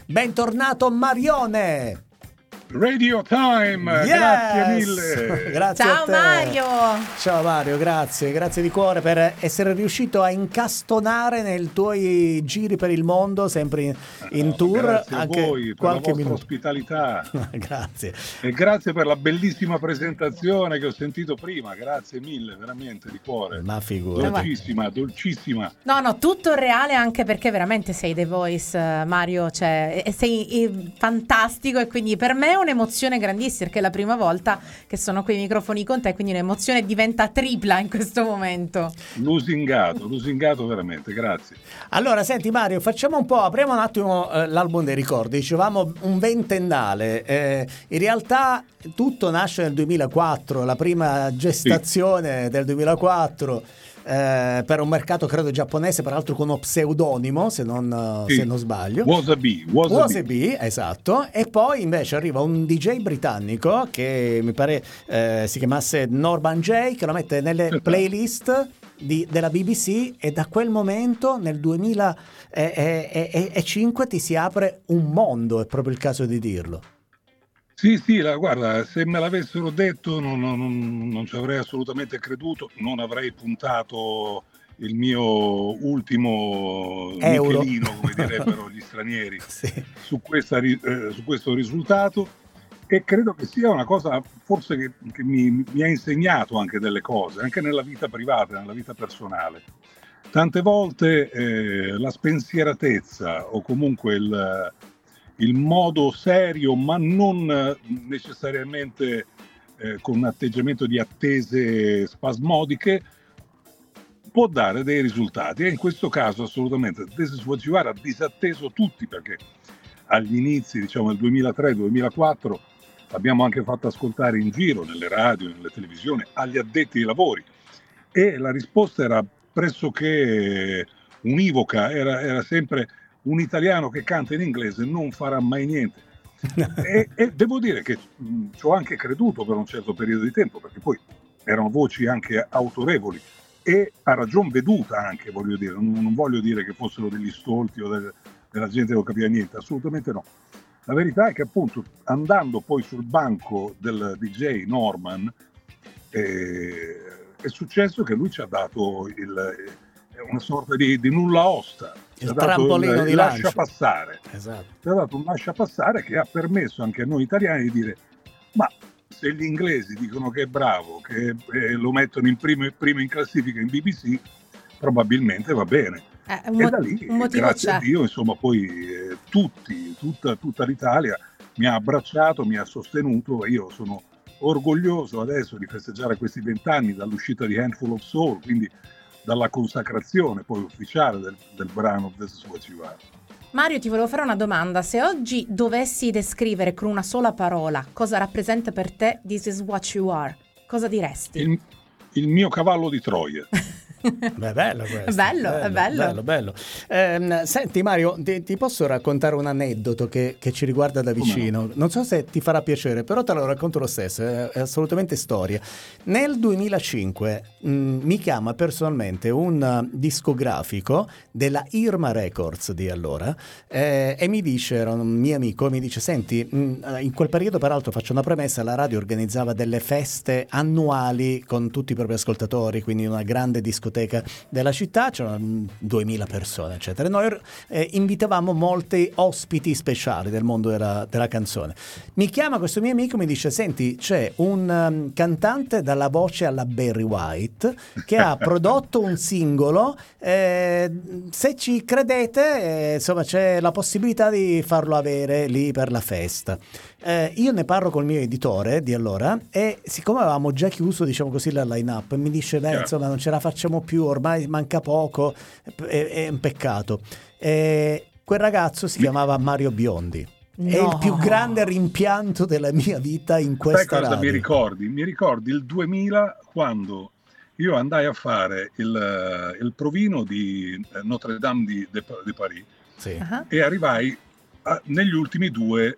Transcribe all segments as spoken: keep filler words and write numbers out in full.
Bentornato Marione. Radio Time, Yes! grazie mille. Grazie Ciao a te. Mario. Ciao Mario, grazie, grazie di cuore per essere riuscito a incastonare nei tuoi giri per il mondo, sempre in, in No, tour. grazie Anche a voi per qualche la vostra minuto. ospitalità. Grazie. E grazie per la bellissima presentazione che ho sentito prima, grazie mille, veramente di cuore. Ma figurati. Dolcissima, dolcissima. No, no, tutto reale, anche perché veramente sei The Voice, eh, Mario, cioè e sei eh, fantastico, e quindi per me è un'emozione grandissima, perché è la prima volta che sono coi microfoni con te, quindi un'emozione diventa tripla in questo momento. Lusingato, lusingato veramente, grazie. Allora, senti Mario, facciamo un po', apriamo un attimo eh, l'album dei ricordi, dicevamo un ventennale, eh, in realtà tutto nasce nel duemilaquattro, la prima gestazione sì. del duemilaquattro, eh, per un mercato credo giapponese, peraltro con uno pseudonimo, se non, Sì. se non sbaglio. Wasabi, Wasabi. Wasabi, esatto, e poi invece arriva un D J britannico che mi pare eh, si chiamasse Norman J, che lo mette nelle playlist di, della B B C, e da quel momento nel duemilacinque ti si apre un mondo, è proprio il caso di dirlo. Sì, sì, la, guarda, se me l'avessero detto non, non, non ci avrei assolutamente creduto, non avrei puntato il mio ultimo Euro. nichelino, come direbbero gli stranieri, Sì. su, questa, eh, su questo risultato, e credo che sia una cosa forse che, che mi, mi ha insegnato anche delle cose, anche nella vita privata, nella vita personale. Tante volte eh, la spensieratezza o comunque il... il modo serio, ma non necessariamente eh, con un atteggiamento di attese spasmodiche, può dare dei risultati. E in questo caso assolutamente This Is What You Are ha disatteso tutti, perché agli inizi, diciamo nel duemilatré duemilaquattro, l'abbiamo anche fatto ascoltare in giro, nelle radio, nelle televisioni, agli addetti ai lavori, e la risposta era pressoché univoca, era, era sempre: un italiano che canta in inglese non farà mai niente. e, e devo dire che mh, ci ho anche creduto per un certo periodo di tempo, perché poi erano voci anche autorevoli e a ragion veduta anche, voglio dire, non, non voglio dire che fossero degli stolti o del, della gente che non capiva niente, assolutamente no. La verità è che appunto andando poi sul banco del D J Norman eh, è successo che lui ci ha dato il, una sorta di, di nulla osta. Il trampolino il, di il lancio. Lascia passare. Esatto. Ci ha dato un lascia passare che ha permesso anche a noi italiani di dire: ma se gli inglesi dicono che è bravo, che eh, lo mettono in primo, primo in classifica in B B C, probabilmente va bene. Eh, e mo- da lì, grazie c'è. a Dio, insomma, poi eh, tutti, tutta, tutta l'Italia mi ha abbracciato, mi ha sostenuto, e io sono orgoglioso adesso di festeggiare questi vent'anni dall'uscita di Handful of Soul, quindi dalla consacrazione poi ufficiale del, del brano This Is What You Are. Mario, ti volevo fare una domanda. Se oggi dovessi descrivere con una sola parola cosa rappresenta per te This Is What You Are, cosa diresti? Il, il mio cavallo di Troia. Beh, bello questo. Bello, è bello. bello, bello. Eh, senti Mario, ti, ti posso raccontare un aneddoto che, che ci riguarda da vicino. No? Non so se ti farà piacere, però te lo racconto lo stesso, è, è assolutamente storia. Nel duemilacinque mh, mi chiama personalmente un uh, discografico della Irma Records di allora eh, e mi dice, era un mio amico, mi dice: senti, mh, in quel periodo, peraltro faccio una premessa, la radio organizzava delle feste annuali con tutti i propri ascoltatori, quindi una grande discoteca della città, c'erano duemila persone eccetera. Noi eh, invitavamo molti ospiti speciali del mondo della, della canzone. Mi chiama questo mio amico, mi dice: senti, c'è un um, cantante dalla voce alla Barry White che ha prodotto un singolo, eh, se ci credete eh, insomma c'è la possibilità di farlo avere lì per la festa. Eh, io ne parlo col mio editore di allora, e siccome avevamo già chiuso, diciamo così, la line-up, mi dice: beh, insomma, non ce la facciamo più, ormai manca poco, è, è un peccato. E quel ragazzo si chiamava Mario Biondi. No. È il più grande rimpianto della mia vita in questa Sai cosa radio. mi ricordi? Mi ricordi il duemila, quando io andai a fare il, il provino di Notre Dame di, de, de Paris, sì. Uh-huh. e arrivai a, negli ultimi due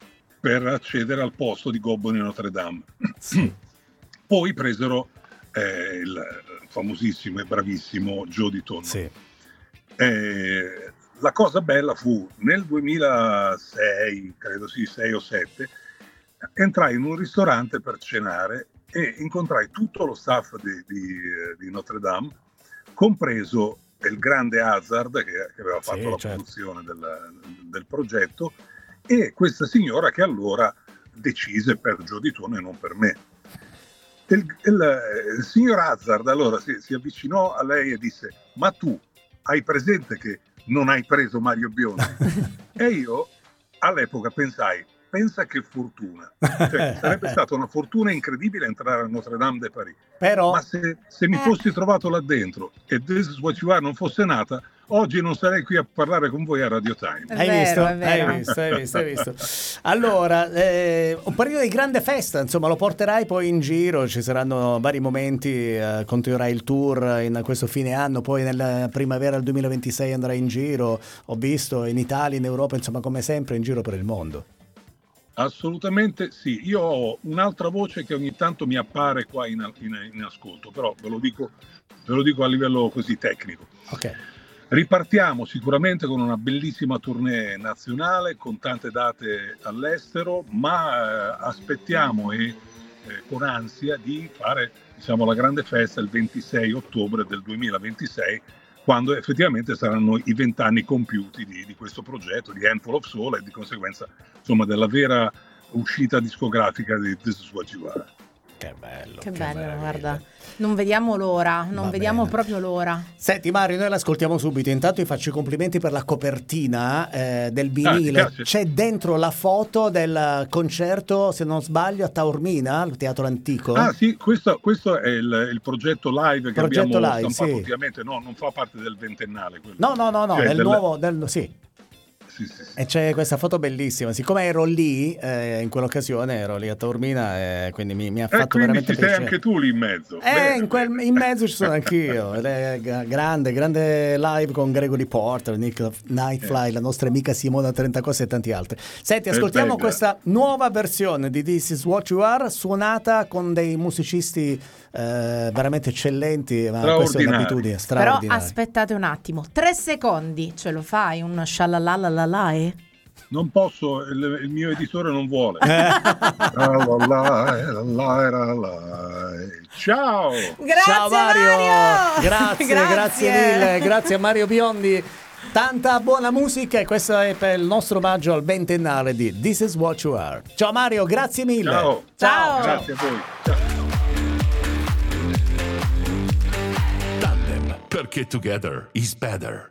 per accedere al posto di Gobbo di Notre Dame. Sì. Poi presero eh, il famosissimo e bravissimo Joe Di Tonno. Sì. Eh, la cosa bella fu nel duemilasei, credo sì, sei o sette, entrai in un ristorante per cenare e incontrai tutto lo staff di, di, di Notre Dame, compreso il grande Hazard che, che aveva fatto sì, la certo. produzione del, del progetto, e questa signora che allora decise per Joe Ditone e non per me. Il, il, il signor Hazard allora si, si avvicinò a lei e disse: ma tu hai presente che non hai preso Mario Biondi? E io all'epoca pensai: pensa che fortuna, cioè, sarebbe stata una fortuna incredibile entrare a Notre Dame de Paris, però ma se, se mi fossi trovato là dentro e This Is What You Are non fosse nata, oggi non sarei qui a parlare con voi a Radio Time. Hai vero, visto? è vero. Hai visto, hai visto, hai visto. Allora, eh, un periodo di grande festa, insomma, lo porterai poi in giro, ci saranno vari momenti, eh, continuerai il tour in questo fine anno, poi nella primavera del duemilaventisei andrai in giro, ho visto, in Italia, in Europa, insomma, come sempre, in giro per il mondo. Assolutamente sì, io ho un'altra voce che ogni tanto mi appare qua in, in, in ascolto, però ve lo dico, ve lo dico a livello così tecnico. Ok. Ripartiamo sicuramente con una bellissima tournée nazionale, con tante date all'estero, ma eh, aspettiamo e eh, con ansia di fare, diciamo, la grande festa il ventisei ottobre del duemilaventisei, quando effettivamente saranno i vent'anni compiuti di, di questo progetto, di Handful of Soul, e di conseguenza, insomma, della vera uscita discografica di This Is What You Are. Che bello. Che, che bello, guarda. Non vediamo l'ora, non Va vediamo bene. proprio l'ora. Senti Mario, noi l'ascoltiamo subito. Intanto ti faccio i complimenti per la copertina eh, del vinile. Ah, c'è dentro la foto del concerto, se non sbaglio, a Taormina, al Teatro Antico. Ah sì, questo, questo è il, il progetto live che progetto abbiamo live, stampato sì. ultimamente. No, non fa parte del ventennale quello. No, no, no, no, cioè, del del... nuovo, del, sì. Sì, sì, sì. E c'è questa foto bellissima. Siccome ero lì, eh, in quell'occasione ero lì a Taormina, e quindi mi, mi ha Eh, fatto quindi veramente ci sei piacere. anche tu lì in mezzo. Eh, Bene, in, quel, bene. in mezzo ci sono anch'io. Ed è g- grande, grande live con Gregory Porter, Nick Nightfly, Eh. la nostra amica Simona Trentacoste e tanti altri. Senti, È ascoltiamo bella. questa nuova versione di This Is What You Are, suonata con dei musicisti eh, veramente eccellenti, ma questa è un'abitudine Però straordinaria. aspettate un attimo, tre secondi, ce lo fai? Un scialalalalalai? Non posso, il, il mio editore non vuole. Ciao! Grazie Ciao Mario, Mario! Grazie, grazie mille, grazie a Mario Biondi. Tanta buona musica, e questo è per il nostro omaggio al ventennale di This Is What You Are. Ciao Mario, grazie mille. Ciao. Ciao. Grazie a voi. Ciao. Tandem, perché together is better.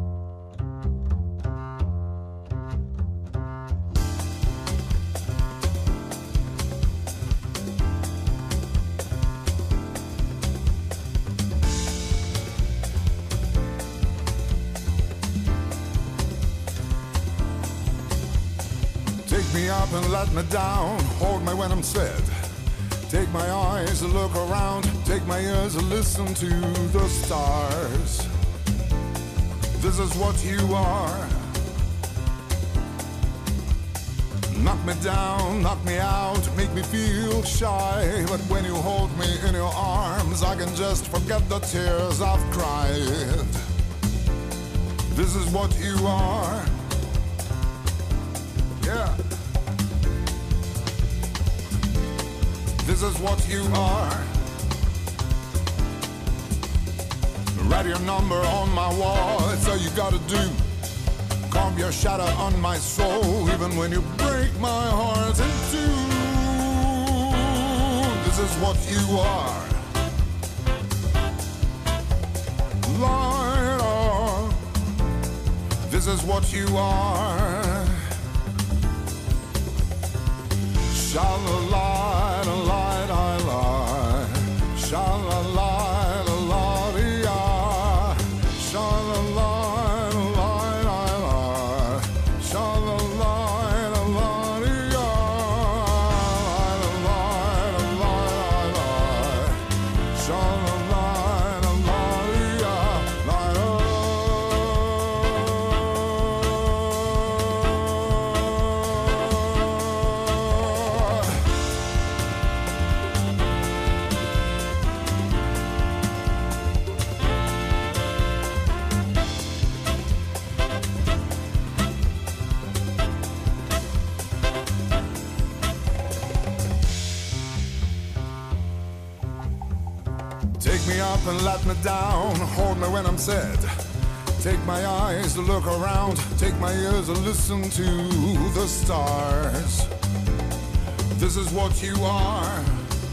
Take me up and let me down, hold me when I'm sad. Take my eyes and look around, take my ears and listen to the stars. This is what you are. Knock me down, knock me out, make me feel shy. But when you hold me in your arms, I can just forget the tears I've cried. This is what you are. Yeah. This is what you are. Write your number on my wall, that's all you gotta do. Carve your shadow on my soul, even when you break my heart in two. This is what you are. Light up. This is what you are. Shall the light, a light, I lie. Shall the light, a light, I shall the light, a light, I lie. Shall the light, a light, I light, a light, I lie. Shall the light, a light, I light. me up and let me down, hold me when I'm sad. Take my eyes to look around, take my ears to listen to the stars. This is what you are.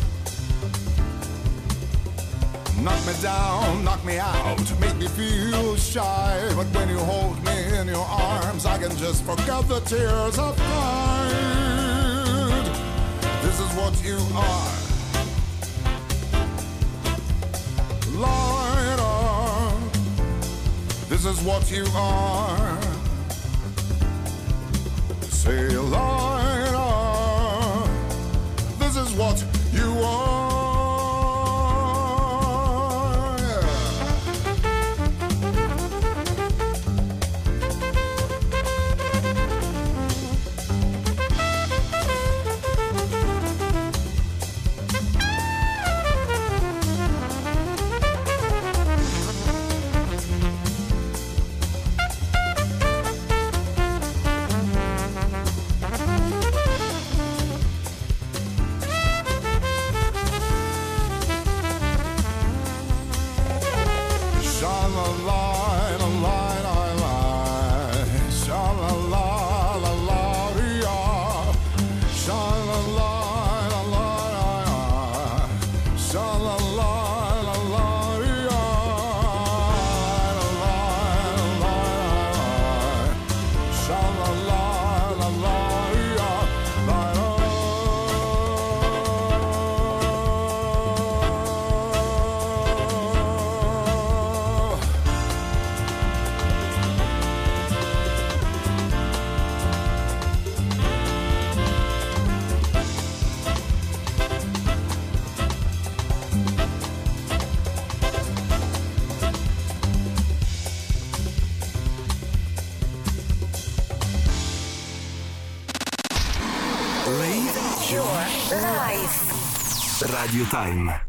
Knock me down, knock me out, make me feel shy. But when you hold me in your arms, I can just forget the tears I've cried. This is what you are. Lighter, this is what you are. Say lighter, this is what you are. Radio Time.